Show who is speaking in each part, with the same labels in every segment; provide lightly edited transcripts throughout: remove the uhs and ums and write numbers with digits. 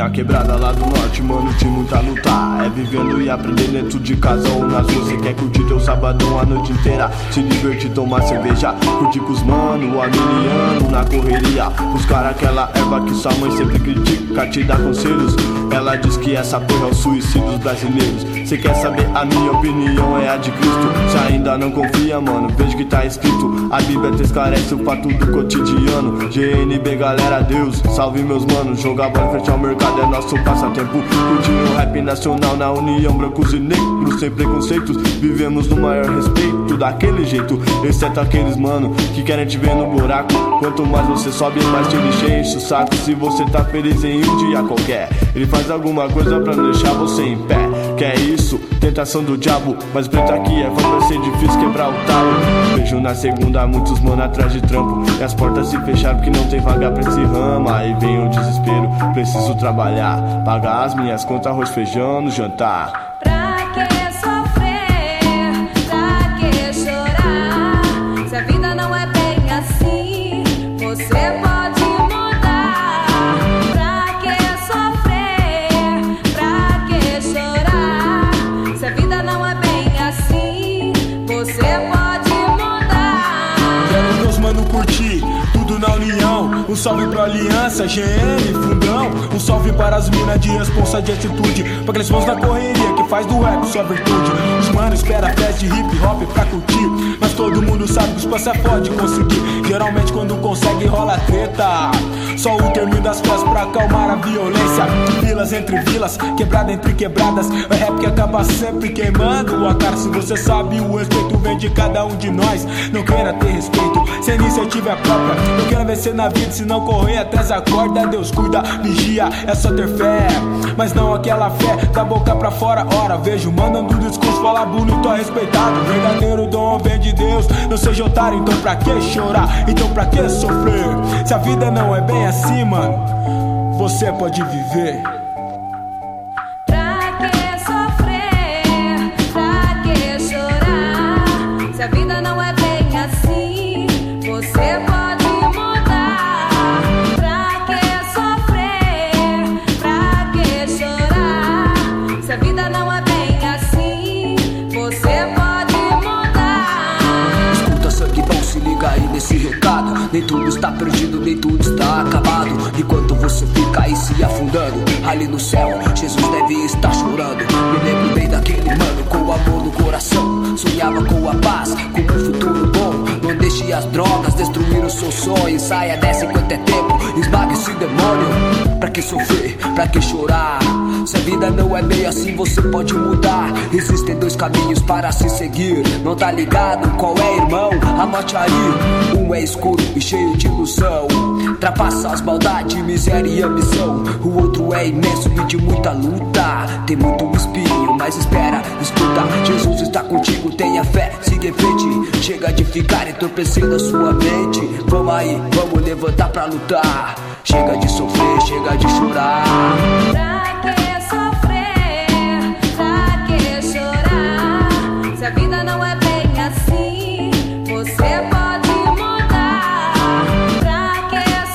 Speaker 1: a quebrada lá do norte, mano, de muita luta. É vivendo e aprender dentro de casa ou nas ruas. Cê quer curtir teu sabadão a noite inteira, se divertir, tomar cerveja, curtir com os mano, amiliano na correria, buscar aquela erva que sua mãe sempre critica, te dá conselhos. Ela diz que essa porra é o suicídio dos brasileiros. Cê quer saber a minha opinião, é a de Cristo. Se ainda não confia, mano, veja que tá escrito. A Bíblia te esclarece o fato do cotidiano. GNB, galera, Deus, salve meus manos. Jogar bola em frente ao mercado é nosso passatempo. Curtir o rap nacional na união, brancos e negros sem preconceitos. Vivemos no maior respeito, daquele jeito. Exceto aqueles mano que querem te ver no buraco. Quanto mais você sobe, mais te lixem, enche o saco. Se você tá feliz em um dia qualquer, ele faz alguma coisa pra deixar você em pé. Que é isso, tentação do diabo. Mas preta aqui é fã, vai ser difícil quebrar o talo. Vejo na segunda muitos mano atrás de trampo, e as portas se fecharam porque não tem vaga pra esse ramo. Aí vem o desespero, preciso trabalhar, pagar as minhas contas, arroz, feijão no jantar.
Speaker 2: Pra que sofrer? Pra que chorar? Se a vida não é bem assim, você pode mudar. Pra que sofrer? Pra que chorar? Se a vida não é bem assim, você pode mudar.
Speaker 3: Quero meus mano curtir tudo na união. Um salve pra Aliança, GM, Fundão. Um salve para as minas de responsa, de atitude, pra aqueles fãs da correria que faz do rap sua virtude. Os mano espera festa de hip hop pra curtir, mas todo mundo sabe que os passos é foda de conseguir. Geralmente quando consegue rola treta, só o termino das festas pra acalmar a violência. Vilas entre vilas, quebrada entre quebradas, é rap que acaba sempre queimando a cara. Se você sabe, o respeito vem de cada um de nós. Não queira ter respeito sem iniciativa própria. Não queira vencer na vida, se não correr atrás da corda. Deus cuida, vigia, é só ter fé, mas não aquela fé da boca pra fora. Ora, vejo mandando discurso, falar bonito a respeitado. Verdadeiro dom vem de Deus, não seja otário. Então pra que chorar? Então pra que sofrer? Se a vida não é bem assim, mano, você pode viver.
Speaker 2: Pra que sofrer? Pra que chorar? Se a vida não é bem assim, você pode mudar. Pra que sofrer? Pra que chorar? Se a vida não é bem assim, você pode mudar.
Speaker 4: Escuta, sangue bom, se liga aí nesse recado. Nem tudo está perdido, nem tudo está acabado. Enquanto você fica aí se afundando, ali no céu, Jesus deve estar chorando. Me lembro bem daquele mano com amor no coração. Sonhava com a paz, com um futuro bom. Não deixe as drogas destruir o seu sonho. Saia dessa enquanto é tempo, esmague esse demônio. Pra que sofrer? Pra que chorar? Se a vida não é bem assim, você pode mudar. Existem dois caminhos para se seguir. Não tá ligado qual é, irmão? Anote aí. Um é escuro e cheio de ilusão, ultrapassa as maldades, miséria e ambição. O outro é imenso e de muita luta. Tem muito espinho, mas espera, escuta. Jesus está contigo, tenha fé, siga em frente. Chega de ficar entorpecendo a sua mente. Vamos aí, vamos levantar pra lutar. Chega de sofrer, chega de chorar.
Speaker 2: Pra que sofrer? Pra que chorar? Se a vida não é bem assim, você pode mudar. Pra que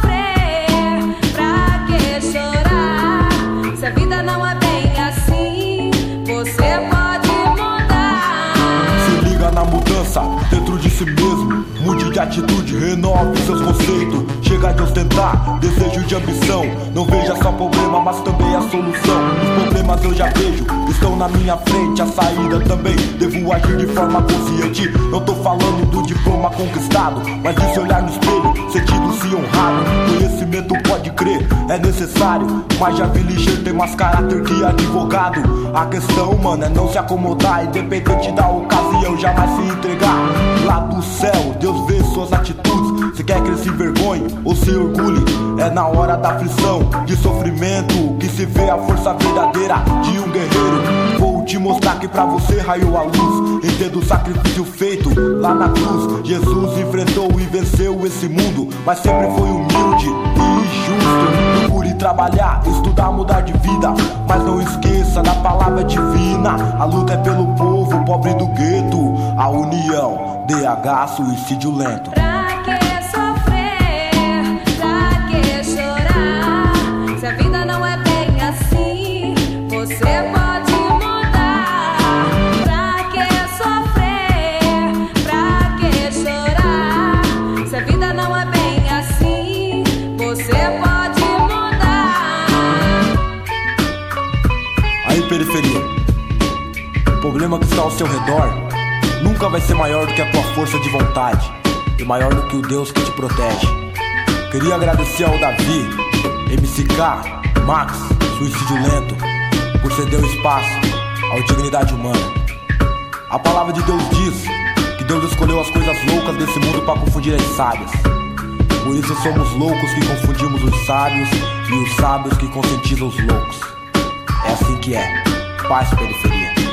Speaker 2: sofrer? Pra que chorar? Se a vida não é bem assim, você pode mudar.
Speaker 3: Se liga na mudança dentro de si mesmo. Mude de atitude, renove seus conceitos. Chega de ostentar, desejo de ambição. Não veja só problema, mas também a solução. Os problemas eu já vejo, estão na minha frente. A saída também, devo agir de forma consciente. Não tô falando do diploma conquistado, mas de se olhar no espelho, sentindo-se honrado. Conhecimento pode crer, é necessário, mas já vi ligeiro, tem mais caráter de advogado. A questão, mano, é não se acomodar, independente da ocasião, jamais se entregar. Lá do céu, Deus vê suas atitudes. Se quer que ele se envergonhe ou se orgulhe, é na hora da aflição, de sofrimento, que se vê a força verdadeira de um guerreiro. Vou te mostrar que pra você raiou a luz. Entenda o sacrifício feito lá na cruz. Jesus enfrentou e venceu esse mundo, mas sempre foi humilde e justo. Procure trabalhar, estudar, mudar de vida, mas não esqueça da palavra divina. A luta é pelo povo pobre do gueto. A união, DH, suicídio lento.
Speaker 2: Pra que sofrer? Pra que chorar? Se a vida não é bem
Speaker 3: que está ao seu redor nunca vai ser maior do que a tua força de vontade e maior do que o Deus que te protege. Queria agradecer ao Davi, MCK, Max, Suicídio Lento, por ceder o espaço à dignidade humana. A palavra de Deus diz que Deus escolheu as coisas loucas desse mundo para confundir as sábias. Por isso somos loucos que confundimos os sábios e os sábios que conscientizam os loucos. É assim que é. Paz, periferia.